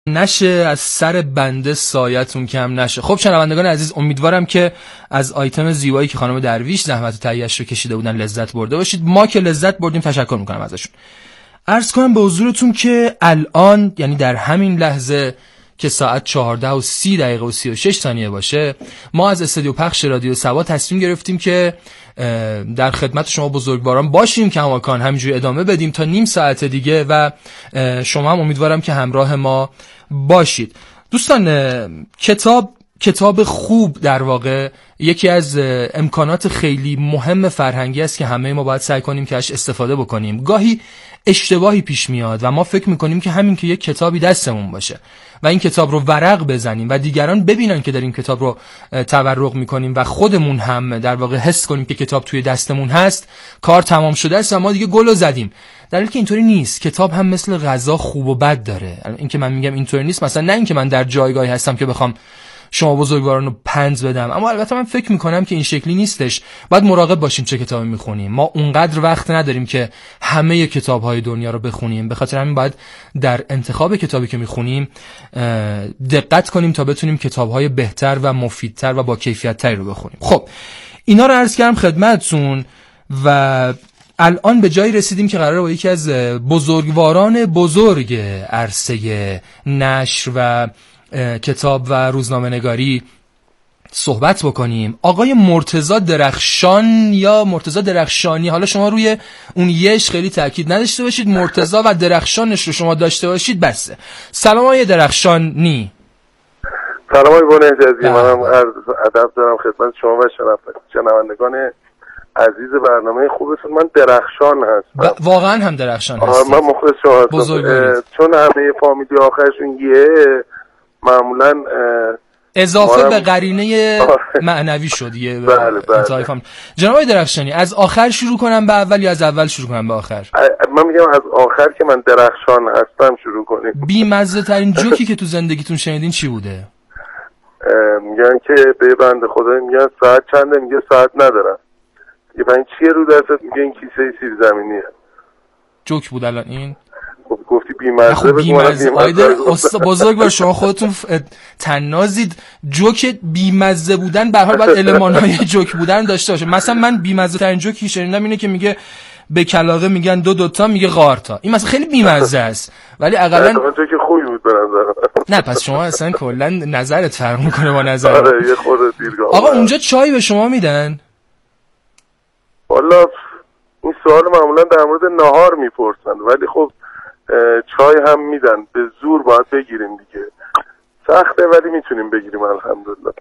نشه، از سر بنده سایتون کم نشه. خب شنوندگان عزیز، امیدوارم که از آیتم زیبایی که خانم درویش زحمت تهیه‌اش رو کشیده بودن لذت برده باشید. ما که لذت بردیم تشکر میکنم ازشون. عرض کنم به حضورتون که الان، یعنی در همین لحظه که ساعت 14:30 و 36 باشه، ما از استودیو پخش رادیو سوا تصمیم گرفتیم که در خدمت شما بزرگواران باشیم، کماکان همینجوری ادامه بدیم تا نیم ساعت دیگه و شما هم امیدوارم که همراه ما باشید. دوستان، کتاب خوب در واقع یکی از امکانات خیلی مهم فرهنگی است که همه ما باید سعی کنیم که ازش استفاده بکنیم. گاهی اشتباهی پیش میاد و ما فکر میکنیم که همین که یک کتابی دستمون باشه و این کتاب رو ورق بزنیم و دیگران ببینن که در این کتاب رو تورق میکنیم و خودمون هم در واقع حس کنیم که کتاب توی دستمون هست، کار تمام شده است و ما دیگه گل رو زدیم. در حالی که اینطوری نیست. کتاب هم مثل غذا خوب و بد داره. این که من میگم اینطوری نیست، مثلا نه اینکه من در جایگاهی هستم که بخوام شما بزرگواران رو پند بدم، اما البته من فکر میکنم که این شکلی نیستش. باید مراقب باشیم چه کتابی میخونیم. ما اونقدر وقت نداریم که همه کتاب‌های دنیا رو بخونیم، به خاطر همین باید در انتخاب کتابی که میخونیم دقت کنیم تا بتونیم کتاب‌های بهتر و مفیدتر و با کیفیت‌تری رو بخونیم. خب اینا رو عرض کردم خدمتتون و الان به جایی رسیدیم که قراره با یکی از بزرگواران بزرگ عرصه نشر و کتاب و روزنامه نگاری صحبت بکنیم. آقای مرتضی درخشان یا مرتضی درخشانی، حالا شما روی اون یش خیلی تاکید نداشته باشید، مرتضی و درخشانش رو شما داشته باشید بسه. سلام آقای درخشانی. سلام آقای بنهجزی، منم عرض ادب دارم خدمت شما و شنوندگان عزیز برنامه خوبتون. من درخشان هستم. واقعا هم درخشان هستید. من مخلص شما هستم. چون همه فامیلی آخرشون یه معمولا اضافه به قرینه معنوی شد یه. بله. جناب آقای درخشانی، از آخر شروع کنم به اول یا از اول شروع کنم به آخر؟ من میگم از آخر که من درخشان هستم شروع کنیم. بی‌مزه ترین جوکی که تو زندگیتون شنیدین چی بوده؟ میگن که به بنده خدا میگن ساعت چنده، میگه ساعت ندارم. یه پنج چیه رو دستت، میگه این کیسه سیب زمینیه. جوک بود الان این؟ گفتی بی‌مزه. بزرگوار شما خودتون تنازید. جوک بی‌مزه بودن به هر حال باید المان‌های جوک بودن داشته باشه. مثلا من بی‌مزه ترین جوکی شنیدم اینه که میگه به کلاغه میگن دو تا، میگه غارتا. این مثلا خیلی بی‌مزه است ولی اقلا جوک خوبی بود به نظر. نه پس شما اصلا کلا نظرت فرق میکنه با نظر. آره یه خورده دیرگاه. آقا اونجا چای به شما میدن؟ والا این سوال معمولا در مورد نهار میپرسن، ولی خب چای هم میدن. به زور باید بگیریم دیگه، سخته ولی میتونیم بگیریم الحمدلله.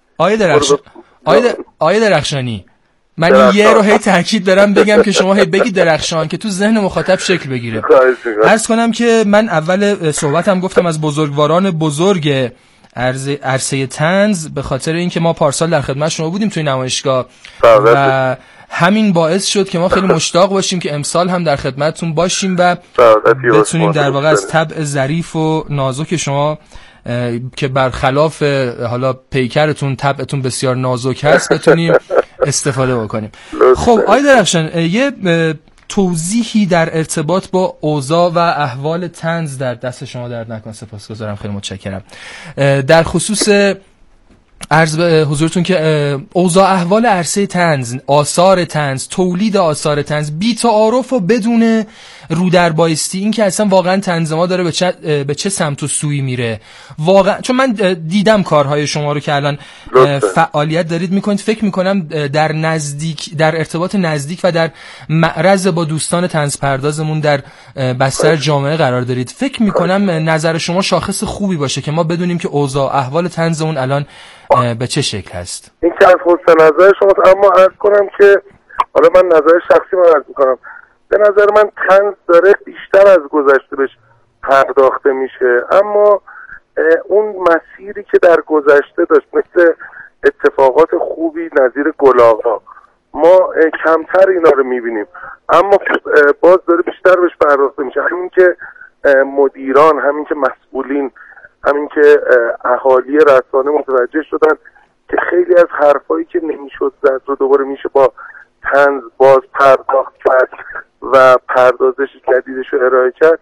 آیه درخشانی، من یه رو هی تاکید دارم بگم که شما هی بگید درخشان که تو ذهن مخاطب شکل بگیره. عرض کنم که من اول صحبتم گفتم از بزرگواران بزرگ عرصه طنز، به خاطر اینکه ما پارسال در خدمت شما بودیم توی نمایشگاه و همین باعث شد که ما خیلی مشتاق باشیم که امسال هم در خدمتتون باشیم و بتونیم در واقع از طبع ظریف و نازک شما که برخلاف حالا پیکرتون طبعتون بسیار نازک هست بتونیم استفاده بکنیم. خب آقای درخشان، یه توضیحی در ارتباط با اوضاع و احوال طنز در دست شما درد نکنه. سپاسگزارم، خیلی متشکرم. در خصوص عرض به حضورتون که اوضاع احوال عرصه طنز، آثار طنز، تولید آثار طنز بی تعارف و بدون رو در بایستی، این که اصلا واقعا طنز ما داره به چه سمت و سوی میره واقعا. چون من دیدم کارهای شما رو که الان فعالیت دارید میکنید، فکر میکنم در ارتباط نزدیک و در معرض با دوستان طنز پردازمون در بستر جامعه قرار دارید. فکر میکنم نظر شما شاخص خوبی باشه که ما بدونیم که اوضاع احوال طنزمون الان به چه شکل هست. این که از حسن نظر شما، اما عرض کنم که حالا من نظر شخصی من عرض میکنم، به نظر من طنز داره بیشتر از گذشته بهش پرداخته میشه، اما اون مسیری که در گذشته داشت مثل اتفاقات خوبی نظیر گلاغا ما کمتر اینا رو میبینیم، اما باز داره بیشتر بهش پرداخته میشه. همین که مدیران، همین که مسئولین، همین که اهالی رسانه متوجه شدن که خیلی از حرفایی که نمیشد زد رو دوباره میشه با طنز باز پرداخت کرد و پردازش جدیدش رو ارائه کرد،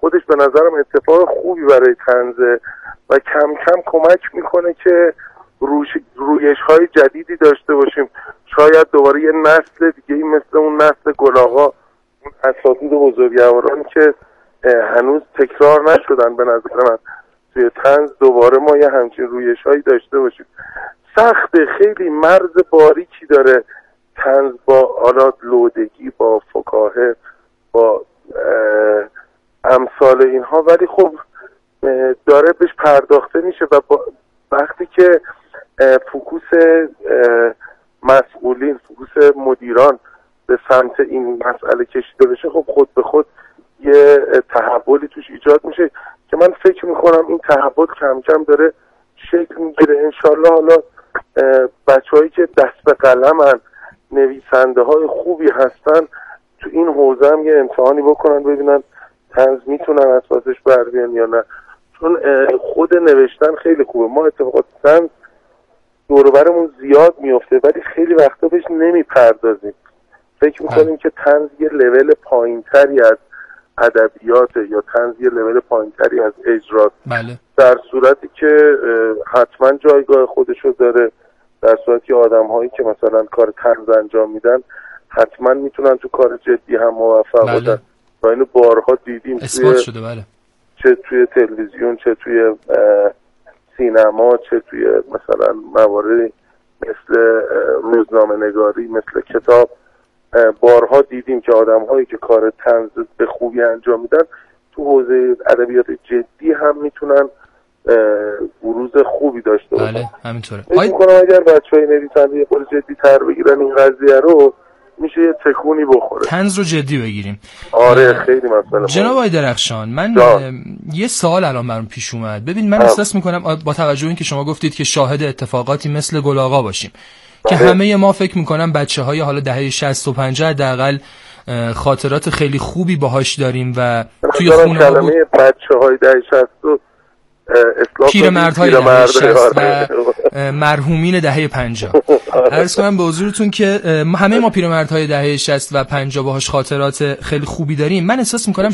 خودش به نظرم اتفاق خوبی برای طنزه و کم کم کمک میکنه که رویش‌های جدیدی داشته باشیم. شاید دوباره یه نسل دیگه مثل اون نسل گلاغا، اون اساتید بزرگواران که هنوز تکرار نشدن، به نظر من توی طنز دوباره ما یه همچین رویش‌هایی داشته باشیم. سخته، خیلی مرز باریکی داره طنز با آلات لودگی، با فکاهه، با امثال اینها، ولی خب داره بهش پرداخته میشه و وقتی که فوکوس مسئولین، فوکوس مدیران به سمت این مسئله کشیده بشه، خب خود به خود یه تحولی توش ایجاد میشه که من فکر میکنم این تحول کم کم داره شکل میگیره. انشالله حالا بچه‌هایی که دست به قلمن، نویسنده های خوبی هستن، تو این حوزه هم یه امتحانی بکنن ببینن طنز میتونن از پسش بر بیان یا نه، چون خود نوشتن خیلی خوبه. ما اتفاقات طنز دور و برمون زیاد میفته ولی خیلی وقتا بهش نمیپردازیم، فکر میکنیم که طنز یه لول پایینتری از ادبیاته یا طنز یه لول پایینتری از اجراست. بله. در صورتی که حتما جایگاه خودشو داره، در صورتی که آدم هایی که مثلا کار طنز انجام میدن حتما میتونن تو کار جدی هم موفق باشن و اینو بارها دیدیم، اثبات شده. بله. چه توی تلویزیون، چه توی سینما، چه توی مثلا مواردی مثل روزنامه نگاری، مثل کتاب، بارها دیدیم که آدم هایی که کار طنز به خوبی انجام میدن تو حوزه ادبیات جدی هم میتونن بروز خوبی داشته باشن. بله همینطوره. فکر می‌کنم اگر بچه‌های نویسنده یه خورده جدی تر بگیرن این قضیه رو، میشه یه تکونی بخوره، طنز رو جدی بگیریم. آره خیلی مسئله. جناب آقای درخشان، من یه سوال الان برام پیش اومد. ببین من احساس میکنم با توجه به اینکه شما گفتید که شاهد اتفاقاتی مثل گلاغا باشیم که همه ما فکر میکنم بچه‌های حالا دهه 60 و 50 حداقل خاطرات خیلی خوبی باهاش داریم و توی خونه ها بود. بچه‌های دهه 60 پیرمردهای دهه 60 و مرحومین دهه 50. عرض کنم به حضورتون که همه ما پیرمردهای دهه 60 و 50 باهاش خاطرات خیلی خوبی داریم. من احساس میکنم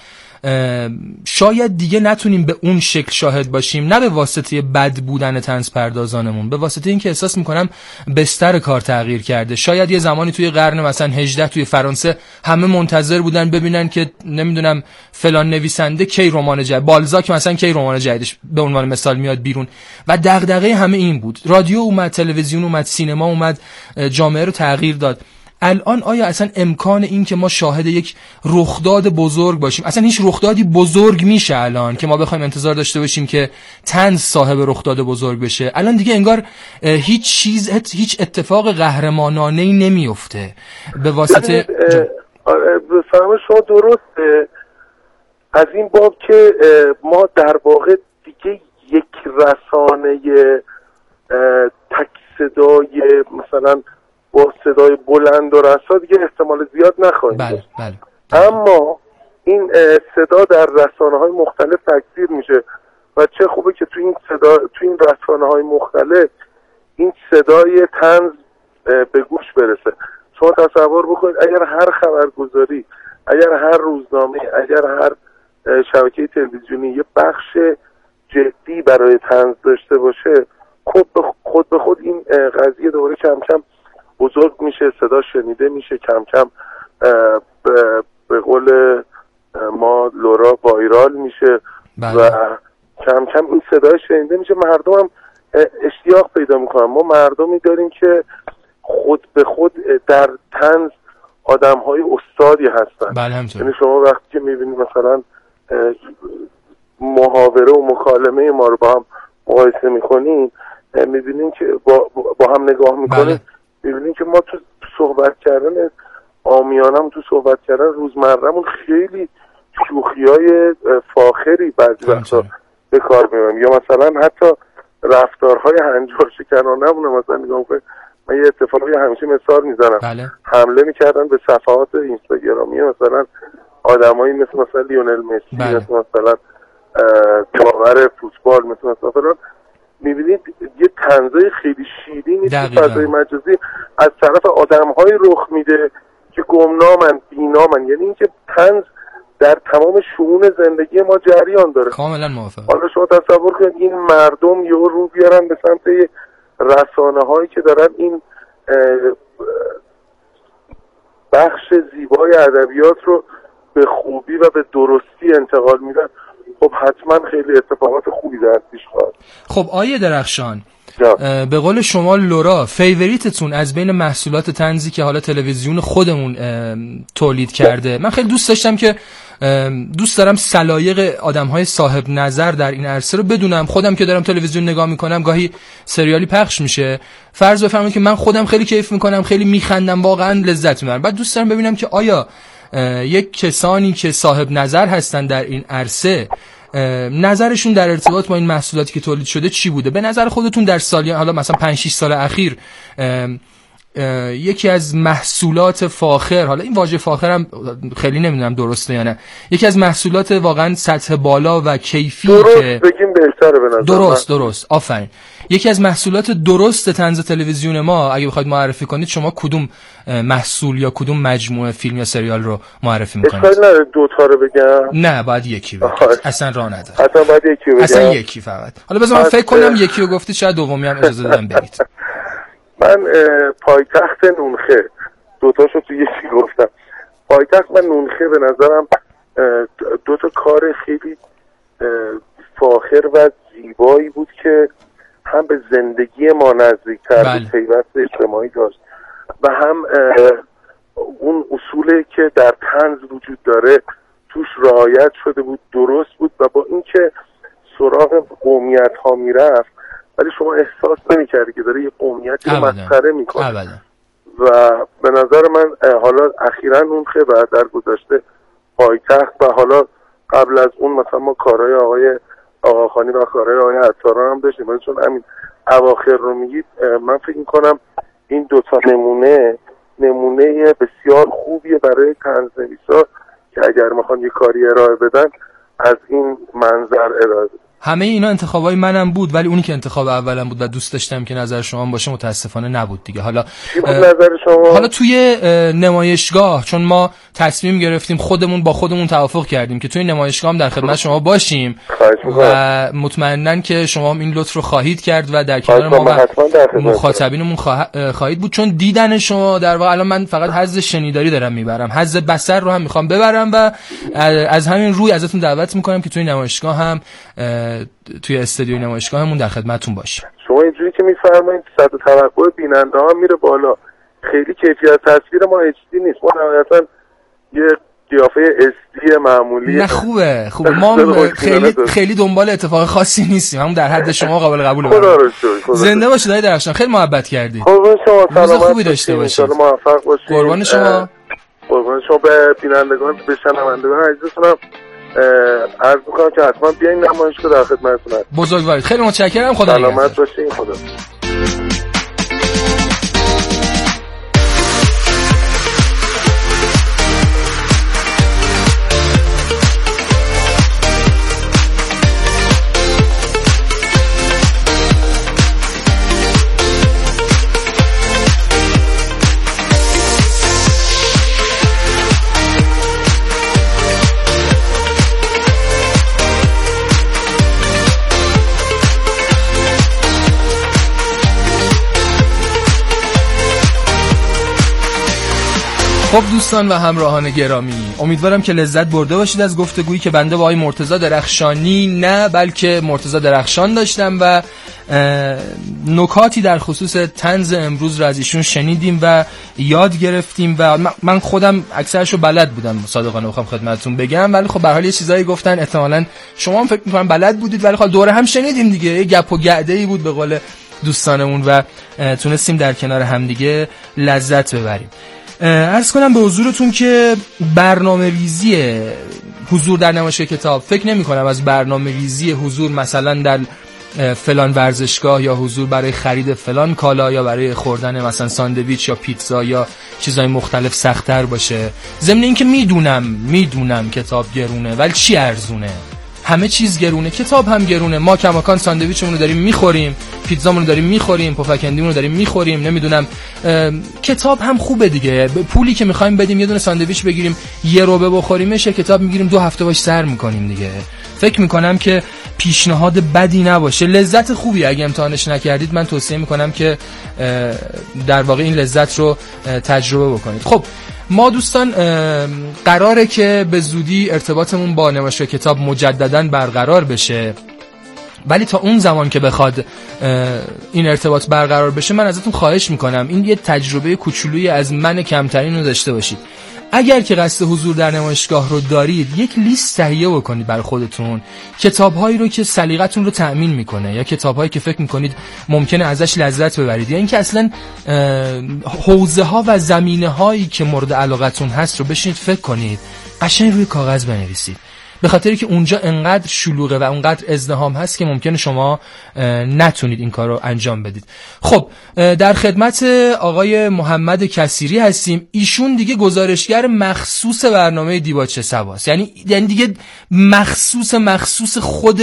شاید دیگه نتونیم به اون شکل شاهد باشیم، نه به واسطه بد بودن طنز پردازانمون، به واسطه اینکه احساس میکنم بستر کار تغییر کرده. شاید یه زمانی توی قرن مثلا 18 توی فرانسه همه منتظر بودن ببینن که نمیدونم فلان نویسنده کی رمان جدید، بالزاک مثلا کی رمان جدیدش به عنوان مثال میاد بیرون و دغدغه همه این بود. رادیو اومد، تلویزیون اومد، سینما اومد، جامعه رو تغییر داد. الان آیا اصلا امکان این که ما شاهد یک رخداد بزرگ باشیم، اصلا هیچ رخدادی بزرگ میشه الان که ما بخوایم انتظار داشته باشیم که طنز صاحب رخداد بزرگ بشه؟ الان دیگه انگار هیچ اتفاق قهرمانانه‌ای نمیفته به واسطه فهم شما درسته از این باب که ما در واقع دیگه یک رسانه تک صدای مثلا با صدای بلند و رسا دیگه احتمال زیاد نخواهیم. بله. اما این صدا در رسانه‌های مختلف تکثیر میشه و چه خوبه که تو این رسانه‌های مختلف این صدای طنز به گوش برسه. شما تصور بکنید اگر هر خبرگزاری، اگر هر روزنامه، اگر هر شبکه تلویزیونی یه بخش جدی برای طنز داشته باشه، خود به خود این قضیه دوباره کم کم بزرگ میشه، صدا شنیده میشه، کم کم به قول ما لورا وایرال میشه. بله. و کم کم این صدا شنیده میشه، مردم هم اشتیاق پیدا میکنن. ما مردمی داریم که خود به خود در طنز آدم‌های استادی هستن. بله همینطور. یعنی شما وقتی که میبینید مثلا محاوره و مکالمه ما رو با هم مقایسه میکنین، میبینین که با هم نگاه میکنین. بله. میبینیم که ما تو صحبت کردن عامیانم، تو صحبت کردن روزمرهمون خیلی شوخی‌های فاخری بعضی وقتا به کار میبریم، یا مثلا حتی رفتارهای هنجار شکنانه‌مون. مثلا نگاه کنید، من یه اتفاقی همیشه مثال میزنم. بله. حمله میکردن به صفحات اینستاگرامی مثلا آدمایی مثلا لیونل مسی، بله. مثلا داور فوتبال، مثلا فلان. میبینید یه طنزای خیلی شیرینی تو فضای مجازی از طرف آدم‌های رخ میده که گمنامن، بی‌نامن. یعنی اینکه طنز در تمام شئون زندگی ما جریان داره. کاملا موافقم. حالا شما تصور کنید این مردم یهو رو بیارن به سمت رسانه هایی که دارن این بخش زیبای ادبیات رو به خوبی و به درستی انتقال میدن، خب حتما خیلی اتفاقات خوبی در پیش خواهد. خب آیه درخشان، به قول شما لورا فیوریتتون از بین محصولات طنزی که حالا تلویزیون خودمون تولید کرده، من خیلی دوست داشتم که دوست دارم سلایق آدم‌های صاحب نظر در این عرصه رو بدونم. خودم که دارم تلویزیون نگاه میکنم، گاهی سریالی پخش میشه، فرض بفرمایید که من خودم خیلی کیف میکنم، خیلی میخندم، واقعا لذت میبرم. بعد دوست دارم ببینم که آیا یک کسانی که صاحب نظر هستن در این عرصه نظرشون در ارتباط با این محصولاتی که تولید شده چی بوده. به نظر خودتون در سالیان، حالا مثلا 5-6 سال اخیر، یکی از محصولات فاخر، حالا این واژه فاخر هم خیلی نمیدونم درسته یا نه، یکی از محصولات واقعا سطح بالا و کیفی که بگیم بهتره به نظر درست آفرین، یکی از محصولات درست طنز تلویزیون ما، اگه بخواید معرفی کنید شما کدوم محصول یا کدوم مجموعه فیلم یا سریال رو معرفی میکنید؟ اشکال نداره دو تا رو بگم؟ نه باید یکی بگید، اصلا راه نداره، اصلا باید یکی بگم، اصلا یکی فقط. حالا بذار من فکر کنم یکی رو گفتید، شاید دومی هم اجازه دادم بگید. من پایتخت نونخه، دوتاشو تو یکی گفتم. پایتخت و نونخه به نظرم دوتا کار خیلی فاخر و زیبایی بود که هم به زندگی ما نزدیکتر به پیوست اجتماعی داشت و هم اون اصولی که در طنز وجود داره توش رعایت شده بود، درست بود و با اینکه سراغ قومیت ها میرفت ولی شما احساس نمی‌کردی که داره یه قومیتی رو مسخره میکنه. و به نظر من حالا اخیراً نونخه و در گذشته پایتخت و حالا قبل از اون مثلا ما کارهای آقای آقاخانی و کارهای آقای عطاران هم داشتیم، ولی چون همین اواخر رو میگید من فکر میکنم این دوتا نمونه بسیار خوبیه برای طنزنویسا که اگر میخوان یه کاری ارائه بدن از این منظر ارائه بدن. همه اینا انتخابای منم بود، ولی اونی که انتخاب اولم بود و دوست داشتم که نظر شما باشه متاسفانه نبود دیگه. حالا نظر شما؟ حالا توی نمایشگاه چون ما تصمیم گرفتیم خودمون با خودمون توافق کردیم که توی نمایشگاه هم در خدمت شما باشیم و مطمئنن که شما هم این لطف رو خواهید کرد و در کنار ما و مخاطبینمون خواهید بود، چون دیدن شما در واقع الان من فقط حظ شنیداری دارم میبرم، حظ بصر رو هم میخوام ببرم و از همین روی ازتون دعوت میکنم که توی نمایشگاه هم توی استودیوی نمایشگاهمون در خدمتتون باشیم. شما اینجوری که میفرمایید سطح توقع بیننده ها میره بالا، خیلی کیفیت تصویر ما HD نیست، ما نهایتاً یه قیافه SD معمولی. نه خوبه ما خیلی دنبال اتفاق خاصی نیستیم، همون در حد شما قابل قبوله. خدا رو شکر. زنده باشید آقای درخشان، خیلی محبت کردید. قربان شما، روز خوبی داشته باشید. ان شاءالله موفق باشید. قربان شما. قربان شما. به بینندگان، به شنوندگان عزیزتونم عرض می‌کنم که حتما بیاین نمایشگاه در خدمتتونم. بزرگوارید. خیلی متشکرم. خدا نگهدار. سلامت باشید. خدا. خب دوستان و همراهان گرامی، امیدوارم که لذت برده باشید از گفتگویی که بنده با آقای مرتضی درخشانی نه بلکه مرتضی درخشان داشتم و نکاتی در خصوص طنز امروز رو از ایشون شنیدیم و یاد گرفتیم و من خودم اکثرش رو بلد بودم، صادقانه بخوام خدمتتون بگم، ولی خب به هر حال یه چیزایی گفتن احتمالاً شما هم فکر می‌کنم بلد بودید، ولی خب دوره هم شنیدیم دیگه، یه گپ و گعده‌ای بود به قول دوستانمون و تونستیم در کنار همدیگه لذت ببریم. عرض کنم به حضورتون که برنامه‌ریزی حضور در نمایشگاه کتاب، فکر نمی‌کنم از برنامه‌ریزی حضور مثلا در فلان ورزشگاه یا حضور برای خرید فلان کالا یا برای خوردن مثلا ساندویچ یا پیتزا یا چیزهای مختلف سخت‌تر باشه. ضمن اینکه میدونم کتاب گرونه، ولی چی ارزونه؟ همه چیز گرونه، کتاب هم گرونه. ما کماکان ساندویچمون رو داریم میخوریم، پیتزامون رو داریم میخوریم، پفکندیمون رو داریم میخوریم، نمیدونم کتاب هم خوبه دیگه. پولی که میخوایم بدیم یه دونه ساندویچ بگیریم یه روبه بخوریمش، کتاب میگیریم 2 هفته باش سر میکنیم دیگه. فکر میکنم که پیشنهاد بدی نباشه، لذت خوبی. اگه امتحانش نکردید من توصیه میکنم که در واقع این لذت رو تجربه بکنید. خب ما دوستان قراره که به زودی ارتباطمون با نمایشگاه کتاب مجدداً برقرار بشه، ولی تا اون زمان که بخواد این ارتباط برقرار بشه من ازتون خواهش میکنم این یه تجربه کوچولویی از من کمترین رو داشته باشید. اگر که قصد حضور در نمایشگاه رو دارید یک لیست تهیه بکنید برای خودتون، کتاب‌هایی رو که سلیقتون رو تأمین میکنه یا کتاب‌هایی که فکر میکنید ممکنه ازش لذت ببرید یا اینکه اصلا حوزه‌ها و زمینه‌هایی که مورد علاقتون هست رو بشینید فکر کنید، قشنگ روی کاغذ بنویسید، به خاطری که اونجا انقدر شلوغه و اونقدر ازدحام هست که ممکنه شما نتونید این کار رو انجام بدید. خب در خدمت آقای محمد کثیری هستیم. ایشون دیگه گزارشگر مخصوص برنامه دیباچه سباست، یعنی دیگه مخصوص خود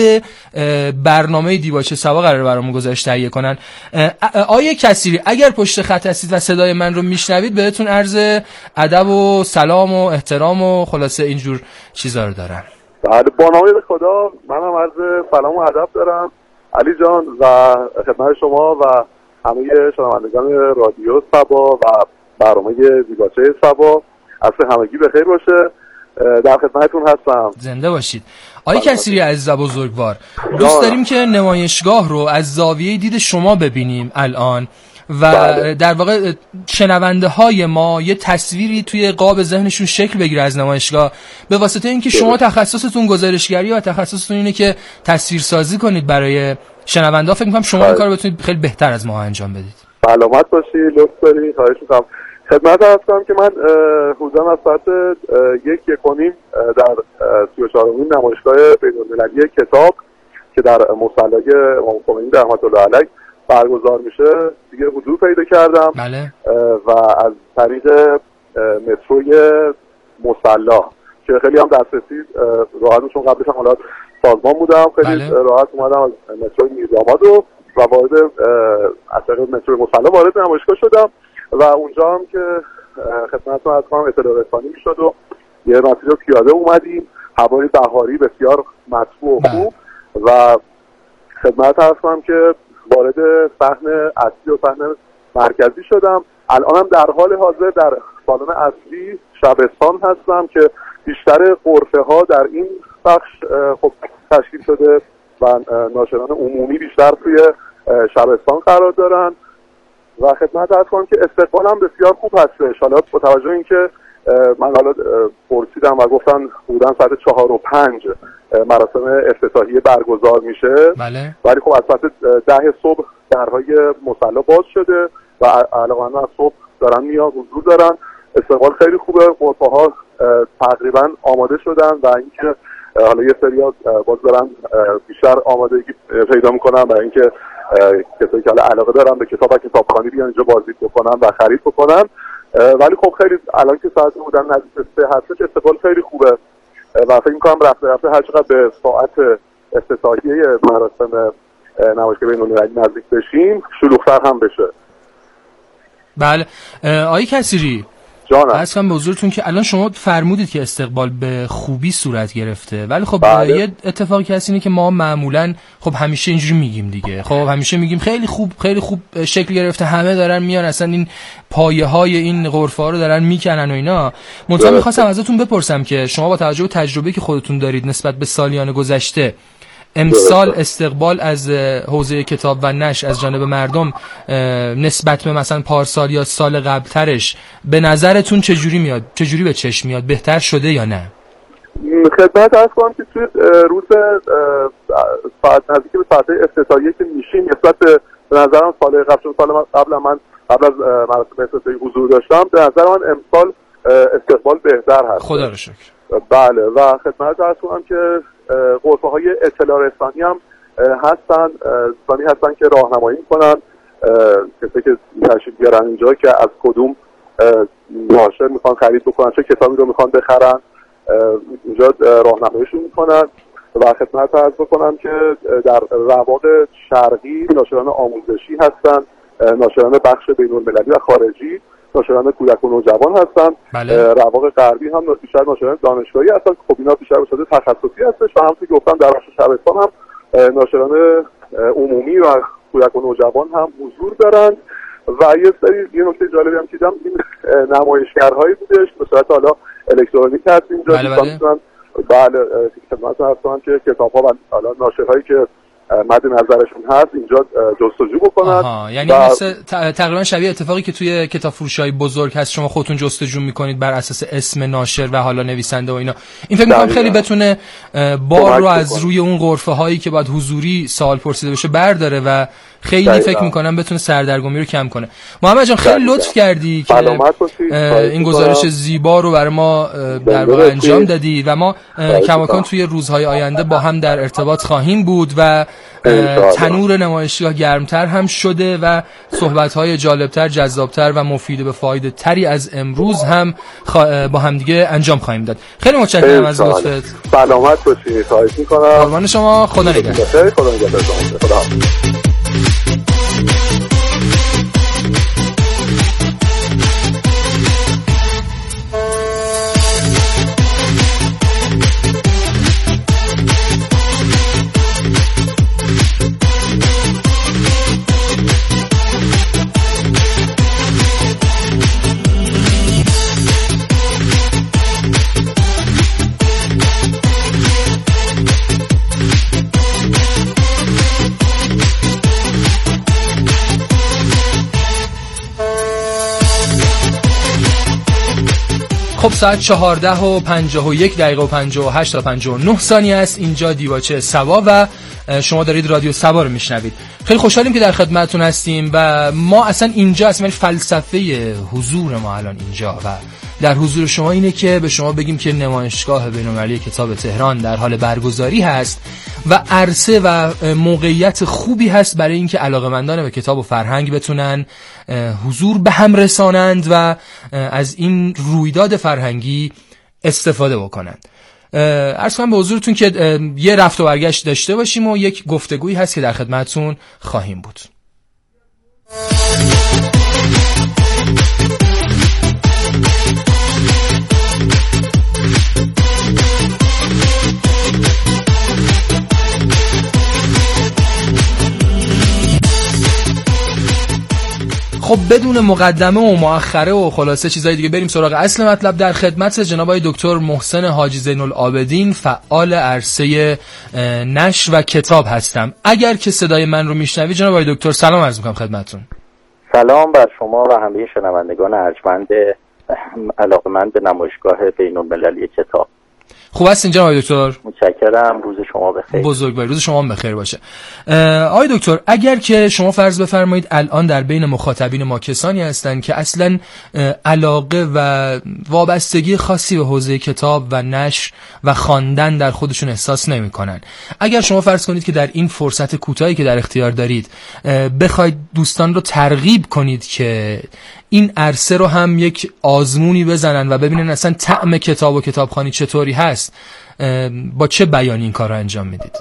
برنامه دیباچه سبا قراره برامون گزارش تهیه کنن. آقای کثیری اگر پشت خط هستید و صدای من رو میشنوید بهتون عرض ادب و سلام و احترام و خلاصه اینجور چیزا رو دارم. بله، با نام خدا منم عرض سلام و ادب دارم علی جان و خدمت شما و همه شنوندگان رادیو سبا و برنامه دیباچه سبا. عصر همگی بخیر باشه. در خدمتتون هستم. زنده باشید. آقای کثیری عزیز و بزرگوار، دوست داریم که نمایشگاه رو از زاویه دید شما ببینیم الان و در واقع شنونده های ما یه تصویری توی قاب ذهنشون شکل بگیره از نمایشگاه، به واسطه اینکه شما تخصصتون گزارشگری و تخصصتون اینه که تصویرسازی کنید برای شنونده ها. فکر می‌کنم شما این کارو بتونید خیلی بهتر از ما انجام بدید. سلامت باشی، لطف داری، خواهش می‌کنم. خدمت هستم که من حدوداً از ساعت 1:30 در 34مین نمایشگاه بین‌المللی کتاب که در مصلی امام خمینی رحمت الله علیه برگزار میشه دیگه حضور پیدا کردم. بله. و از طریق متروی مصلی که خیلی هم دسترسی راحت، چون قبلش هم حالا سازمان بودم خیلی راحت اومدم از متروی میرزآباد و وارد از طریق متروی مصلی وارد نمایشگاه شدم و اونجا هم که خدمتتون از کنم اطلاع رسانی میشد و یه مسیر پیاده اومدیم، هوای بهاری بسیار مطبوع و خوب و خدمت هستم که وارد صحن اصلی و صحن مرکزی شدم. الانم در حال حاضر در سالن اصلی شبستان هستم که بیشتر غرفه ها در این بخش خب تشکیل شده و ناشران عمومی بیشتر توی شبستان قرار دارن و خدمت عرض کنم که استقبال هم بسیار خوب هستش. حالا با توجه اینکه من حالا پرسیدم و گفتن بودن ساعت 4:05 مراسم افتتاحیه برگزار میشه. بله. ولی خب از ساعت 10 صبح درهای مصلی باز شده و علاقمندان از صبح دارن میان حضور دارن. استقبال خیلی خوبه، غرفه‌ها تقریبا آماده شدن و اینکه حالا یه سری‌ها باز دارن بیشتر آمادگی پیدا میکنن برای اینکه کسایی که علاقه دارن به کتاب و کتابخوانی بیان اینجا بازدید بکنن و خرید بکنن. ولی خب خیلی الان که ساعت بودن نزدیک 3 هستش استقبال خیلی خوبه و فکر می‌کنم رفته هر چقدر به ساعت افتتاحیه مراسم نمایشگاه بین‌المللی نزدیک بشیم شلوغ‌تر هم بشه. بله. آقای کثیری جانم، عرضم به حضورتون که الان شما فرمودید که استقبال به خوبی صورت گرفته، ولی خب یه اتفاقی که هست اینه که ما معمولاً خب همیشه اینجوری میگیم دیگه، خب همیشه میگیم خیلی خوب شکل گرفته، همه دارن میان، اصلا این پایه‌های این غرفه‌ها رو دارن میکنن و اینا. منتها می‌خواستم ازتون بپرسم که شما با توجه به تجربه‌ای که خودتون دارید نسبت به سالیان گذشته، امسال استقبال از حوزه کتاب و نشر از جانب مردم نسبت به مثلا پارسال یا سال قبلترش به نظرتون چجوری به چشم میاد؟ بهتر شده یا نه؟ خدمت عرض کنم که توی روز ساعت نزدیک به ساعت افتتاحیه که میشیم نسبت به نظرم سال قبل، چون سال قبل از مراسم افتتاحیه حضور داشتم، به نظر من امسال استقبال بهتر هست. خدا رو شکر. بله و خدمت عرض کنم که غرفه های اطلاع رسانی هم هستن که راهنمایی میکنن کسی که تشریف بیارن اینجا که از کدوم ناشر میخوان خرید بکنن، چه کتابی رو میخوان بخرن، اینجا راهنماییشون میکنن و خدمت عرض بکنم که در رواق شرقی ناشران آموزشی هستن، ناشران بخش بین‌المللی و خارجی، ناشران کودک و نوجوان هستن. رواق غربی هم بیشتر ناشران دانشگاهی هستن. خب اینا بیشتر به صورت تخصصی هستش و همونطور که گفتم در بخش شبستان هم ناشران عمومی و کودک و نوجوان هم حضور دارند. و یه نکته جالبی هم دیدم این نمایشگرهایی بودش به صورت حالا الکترونیک هست اینجا. بله خدمت هستن که کتاب‌ها و حالا ناشرهایی که مد نظرشون هست اینجا جستجو بکنن. یعنی مثل تقریبا شبیه اتفاقی که توی کتاب فروشی‌های بزرگ هست، شما خودتون جستجو میکنید بر اساس اسم ناشر و حالا نویسنده و اینا. این فکر می‌کنم خیلی بتونه بار رو از روی اون غرفه‌هایی که باید حضوری سوال پرسیده بشه برداره و خیلی فکر می‌کنم بتونه سردرگمی رو کم کنه. محمد جان خیلی لطف کردی که این گزارش زیبا رو برای ما در واقع انجام دادی و ما کماکان توی روزهای آینده با هم در ارتباط خواهیم بود و تنور نمایشگاه گرمتر هم شده و صحبت‌های جالبتر، جذابتر و مفید به فایده تری از امروز هم با هم دیگه انجام خواهیم داد. خیلی متشکرم از لطفت. سلامت باشید. خواهش می‌کنم. قربان شما. خدا نگهدار. خدا نگهدار. خدا خب ساعت 14:51 و 58 تا 59 ثانیه است. اینجا دیباچه سبا و شما دارید رادیو سبا رو میشنوید. خیلی خوشحالیم که در خدمتتون هستیم و ما اصلا اینجا اصلا فلسفه حضور ما الان اینجا و در حضور شما اینه که به شما بگیم که نمایشگاه بین‌المللی کتاب تهران در حال برگزاری هست و عرصه و موقعیت خوبی هست برای اینکه علاقه‌مندان به کتاب و فرهنگ بتونن حضور به هم رسانند و از این رویداد فرهنگی استفاده بکنند. عرض کنم به حضورتون که یه رفت و برگشت داشته باشیم و یک گفتگویی هست که در خدمتتون خواهیم بود. خب بدون مقدمه و مؤخره و خلاصه چیزای دیگه بریم سراغ اصل مطلب. در خدمت جناب آقای دکتر محسن حاجی زین‌العابدین فعال عرصه نشر و کتاب هستم. اگر که صدای من رو میشنوی جناب آقای دکتر سلام عرض میکنم خدمتتون. سلام بر شما و همه شنوندگان ارجمند علاقه‌مند به نمایشگاه بین‌المللی کتاب. خوب هستین جناب آقای دکتر؟ متشکرم. روز شما بخیر. بزرگوار. روز شما بخیر باشه. آقای دکتر اگر که شما فرض بفرمایید الان در بین مخاطبین ما کسانی هستن که اصلا علاقه و وابستگی خاصی به حوزه کتاب و نشر و خواندن در خودشون احساس نمی‌کنن، اگر شما فرض کنید که در این فرصت کوتاهی که در اختیار دارید بخواید دوستان رو ترغیب کنید که این عرصه رو هم یک آزمونی بزنن و ببینن اصلا طعم کتاب و کتابخوانی چطوری هست، با چه بیانی این کار رو انجام میدید؟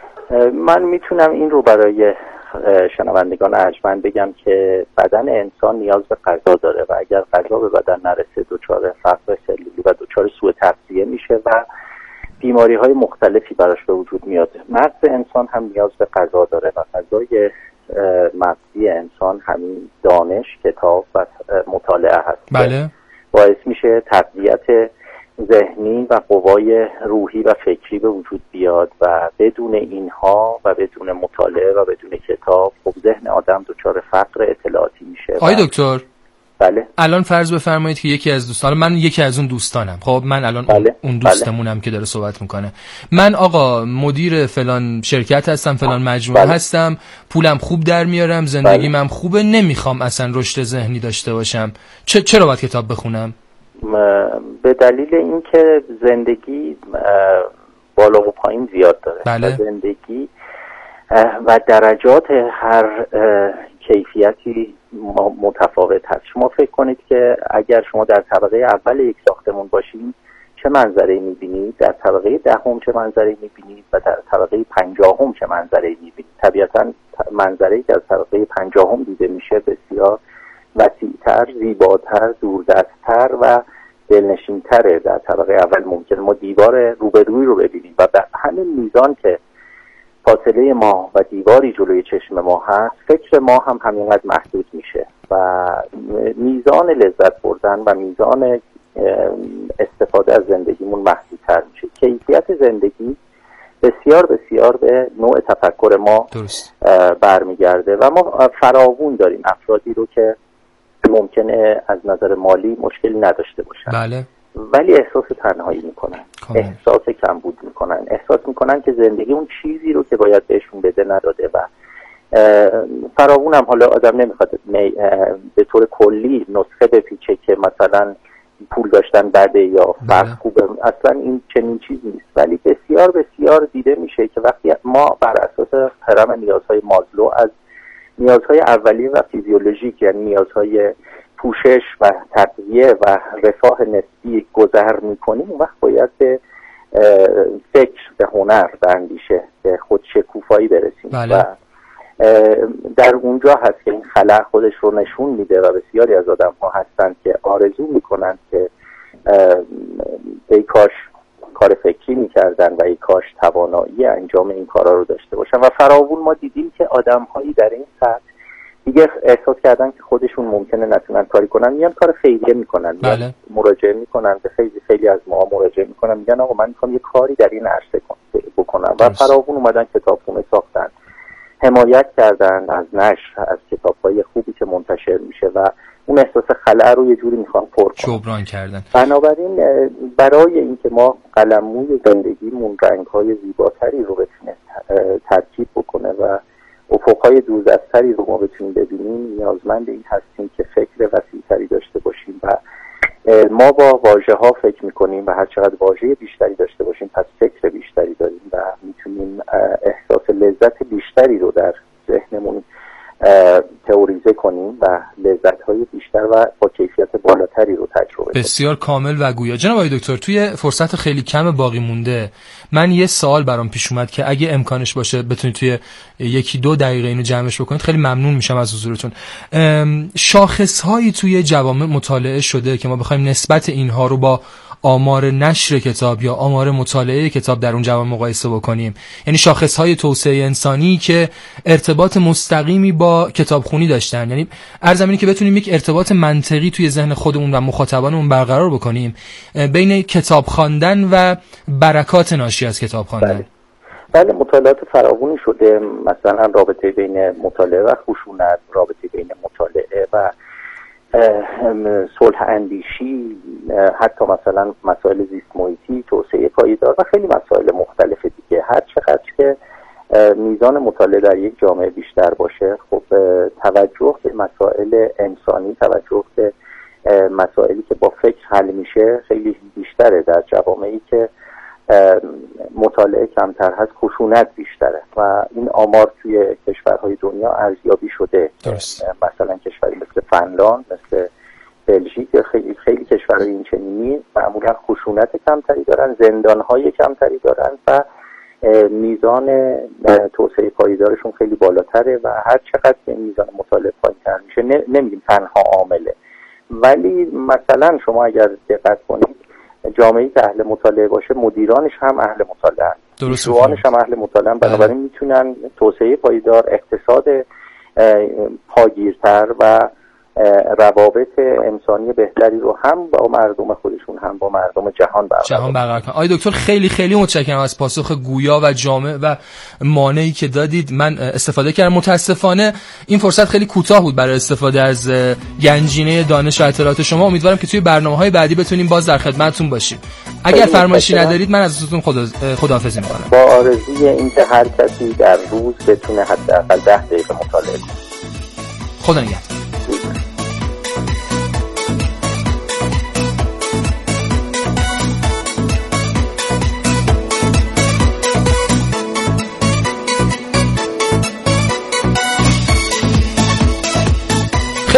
من میتونم این رو برای شنوندگان ارجمند بگم که بدن انسان نیاز به غذا داره و اگر غذا به بدن نرسه دچار فقر سلولی و دچار سوء تغذیه میشه و بیماری های مختلفی براش به وجود میاد. مغز انسان هم نیاز به غذا داره و غذای مغزی انسان همین دانش، کتاب و مطالعه هست. بله. باعث میشه تقویت ذهنی و قوای روحی و فکری به وجود بیاد و بدون اینها و بدون مطالعه و بدون کتاب خب ذهن آدم دچار فقر اطلاعاتی میشه. آقای دکتر بله. الان فرض بفرمایید که یکی از دوستان، من یکی از اون دوستانم، خب من الان بله. اون دوستمونم که داره صحبت میکنه، من آقا مدیر فلان شرکت هستم، فلان مجموعه هستم، پولم خوب در میارم، زندگیم هم خوبه، نمیخوام اصلا رشد ذهنی داشته باشم، چرا باید کتاب بخونم؟ به دلیل اینکه زندگی بالا و پایین زیاد داره. بله. زندگی و درجات هر کیفیتی متفاوت هست. شما فکر کنید که اگر شما در طبقه اول یک ساختمون باشین چه منظره‌ای می‌بینید، در طبقه دهم چه منظره‌ای می‌بینید و در طبقه 50 چه منظره‌ای می‌بینید. طبیعتاً منظره‌ای که از طبقه 50 دیده میشه بسیار وسیع‌تر، زیباتر، دوردست‌تر و دلنشین‌تره. در طبقه اول ممکنه ما دیوار روبرویی رو ببینیم و به همین میزان که فاصله ما و دیواری جلوی چشم ما هست، فکر ما هم همینقدر محدود میشه و میزان لذت بردن و میزان استفاده از زندگیمون محدودتر میشه. کیفیت زندگی بسیار بسیار به نوع تفکر ما برمیگرده و ما فراوون داریم افرادی رو که ممکنه از نظر مالی مشکلی نداشته باشن، بله، ولی احساس تنهایی میکنن، احساس کمبود میکنن، احساس میکنن که زندگی اون چیزی رو که باید بهشون بده نداده و فراوون هم. حالا آدم نمیخواد به طور کلی نسخه بپیچه که مثلا پول داشتن بده یا فرق خوبه، اصلا این چنین چیزی نیست، ولی بسیار بسیار دیده میشه که وقتی ما بر اساس هرم نیازهای مازلو از نیازهای اولیه و فیزیولوژیک، یعنی نیازهای پوشش و تغذیه و رفاه نسبی گذر میکنیم، اون وقت باید به فکر، به هنر، به اندیشه، به خودشکوفایی برسیم. بله. و در اونجا هست که این خلأ خودش رو نشون میده و بسیاری از آدم ها هستند که آرزو میکنند که ای کاش کار فکری میکردن و ای کاش توانایی انجام این کارا رو داشته باشن و فراوون ما دیدیم که آدم هایی در این سطح دیگه احساس کردن که خودشون ممکنه نتونن کاری کنن، میان کار خیریه میکنن. بله. مراجعه میکنن به خیلی از ما مراجعه میکنن، میگن آقا من میخوام یه کاری در این عرصه بکنم و فراوون اومدن کتابخونه ساختن، حمایت کردن از نشر، از کتاب‌های خوبی که منتشر میشه و اون احساس خلأ رو یه جوری میخوان پر کنن، جبران کردن. بنابراین برای اینکه ما قلموی زندگیمون رنگ‌های زیباتری رو بتونه ترکیب بکنه و افق‌های دوردستری رو ما بتونیم ببینیم، نیازمند این هستیم که فکر وسیع‌تری داشته باشیم و ما با واژه‌ها فکر می‌کنیم و هر چقدر واژه بیشتری داشته باشیم پس فکر بیشتری داریم و میتونیم احساس لذت بیشتری رو در ذهنمون تئوریزه کنیم و لذت‌های بیشتر و با کیفیت بالاتری رو تجربه کنیم. بسیار کامل و گویا. جناب آقای دکتر، توی فرصت خیلی کم باقی مونده من یه سوال برام پیش اومد که اگه امکانش باشه بتونید توی 1-2 دقیقه اینو جمعش بکنید خیلی ممنون میشم از حضورتون. شاخص‌هایی توی جوامع مطالعه شده که ما بخوایم نسبت اینها رو با آمار نشر کتاب یا آمار مطالعه کتاب در اون جوامع مقایسه بکنیم، یعنی شاخص‌های توسعه انسانی که ارتباط مستقیمی با کتابخونی داشتن، یعنی عرض اینه که بتونیم یک ارتباط منطقی توی ذهن خودمون و مخاطبانمون برقرار بکنیم بین کتاب خواندن و برکات ناشی از کتاب خواندن. بله، مطالعات فراوانی شده، مثلا رابطه بین مطالعه و خشونت، رابطه بین مطالعه و صلح اندیشی، حتی مثلا مسائل زیست محیطی، توسعه پایدار و خیلی مسائل مختلف دیگه. هر چقدر که میزان مطالعه در یک جامعه بیشتر باشه، خب توجه به مسائل انسانی، توجه به مسائلی که با فکر حل میشه خیلی بیشتره. در جوامعی که مطالعه کمتر هست خشونت بیشتره و این آمار توی کشورهای دنیا ارزیابی شده. درست. مثلا کشوری مثل فنلاند، مثل بلژیک، خیلی کشورهای این چنینی معمولا خشونت کمتری دارن، زندانهای کمتری دارن و میزان توسعه پایدارشون خیلی بالاتره و هر چقدر که میزان مطالعه پایین‌تر میشه نمیگیم تنها عامله، ولی مثلا شما اگر دقت کنید جامعه‌ای که اهل مطالعه باشه مدیرانش هم اهل مطالعه، پیشروانش هم اهل مطالعه، بنابراین میتونن توسعه پایدار، اقتصاد پاگیرتر و روابط انسانی بهتری رو هم با مردم خودشون هم با مردم جهان برقرار کنن. آقای دکتر خیلی خیلی متشکرم از پاسخ گویا و جامع و مانعی که دادید. من استفاده کردم، متاسفانه این فرصت خیلی کوتاه بود برای استفاده از گنجینه دانش و اطلاعات شما. امیدوارم که توی برنامه‌های بعدی بتونیم باز در خدمتتون باشیم. اگر فرمایشی ندارید من از ازتون خداحافظی می‌کنم. با آرزوی اینکه هر کسی در روز بتونه حداقل 10 دقیقه مطالعه کنه. خدا نگهدار.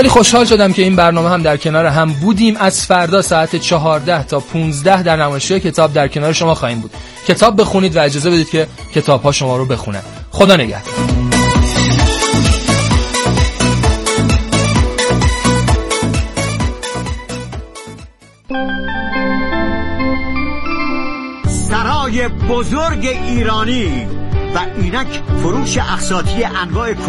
خیلی خوشحال شدم که این برنامه هم در کنار هم بودیم. از فردا ساعت 14 تا 15 در نمایشگاه کتاب در کنار شما خواهیم بود. کتاب بخونید و اجازه بدید که کتاب‌ها شما رو بخونن. خدا نگهدار. سرای بزرگ ایرانی و اینک فروش اقساطی انواع